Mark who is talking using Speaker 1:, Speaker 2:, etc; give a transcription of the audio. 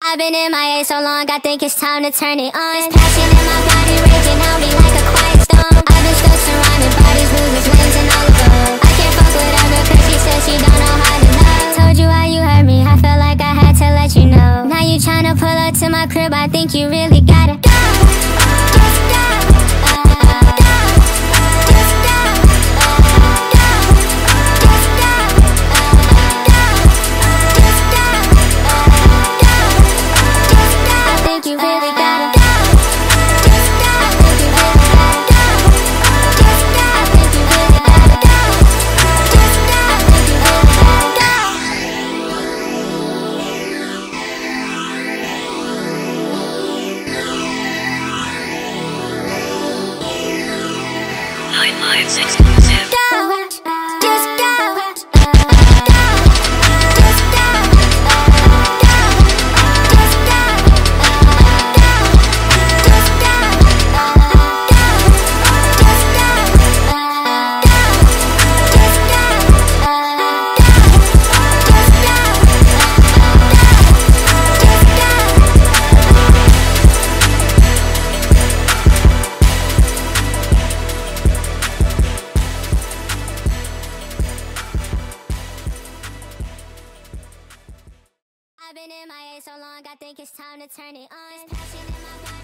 Speaker 1: I've been in my A so long, I think it's time to turn it on. This passion in my body raging on me like a quiet storm. I've been stuck surrounded by these losers, lanes and all of them. I can't fuck with her because she says she don't know how to love. Told you how you hurt me, I felt like I had to let you know. Now you tryna pull up to my crib, I think you really gotta go. Just go. Exclusive. I've been in my A so long, I think it's time to turn it on. This passion in my body.